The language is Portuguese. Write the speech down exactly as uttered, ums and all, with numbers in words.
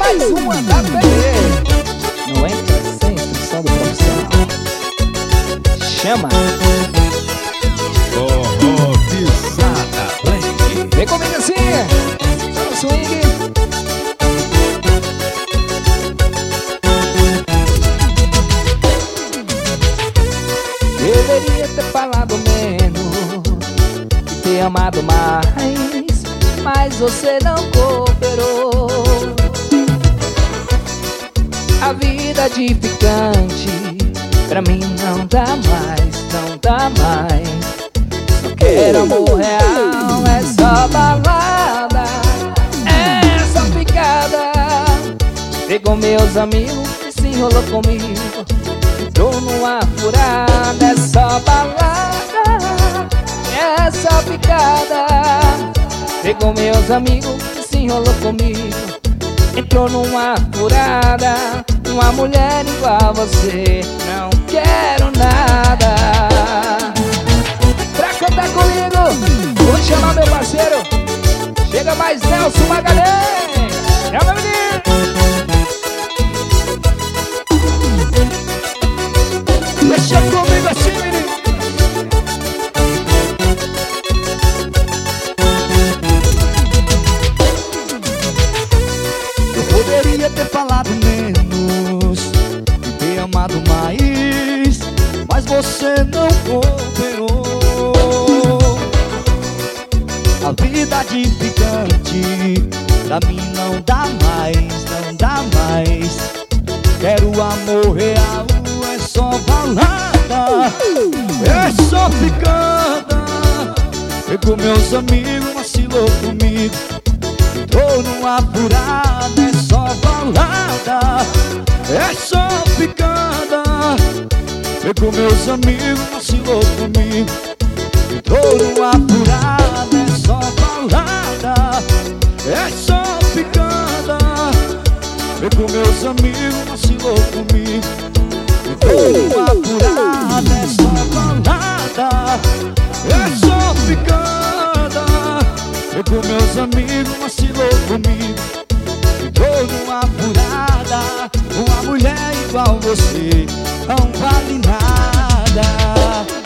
mais uma da P B. Não entra sem instrução do profissional. Chama Forró Pisada Black. vem comigo assim, só no swing. Deveria ter falado menos e ter amado mais, mas você não cooperou. A vida de ficante pra mim não dá mais, não dá mais. Só quero amor real, é só balada, é só picada. Pegou meus amigos e se enrolou comigo, entrou numa furada. É só balada, é só picada. Pegou meus amigos e se enrolou comigo, entrou numa furada. Uma mulher igual a você, não quero nada. Pra cantar comigo, vou chamar meu parceiro. Chega mais Nelson Magalhães. É o meu menino. Deixa comigo assim, menino. Eu poderia ter falado menos e ter amado mais, mas você não cooperou. A vida de ficante pra mim não dá mais, não dá mais. Quero amor real, é só balada, é só picada. Pegou meus amigos, vacilou comigo, entrou numa furada. É só balada, é só picada. Pegou meus amigos, vacilou comigo, entrou numa furada. É só balada, é só picada. Pegou meus amigos, vacilou comigo, entrou numa furada. É só balada, é só picada. Pegou meus amigos, vacilou comigo, entrou numa furada. Uma mulher igual você não vale nada.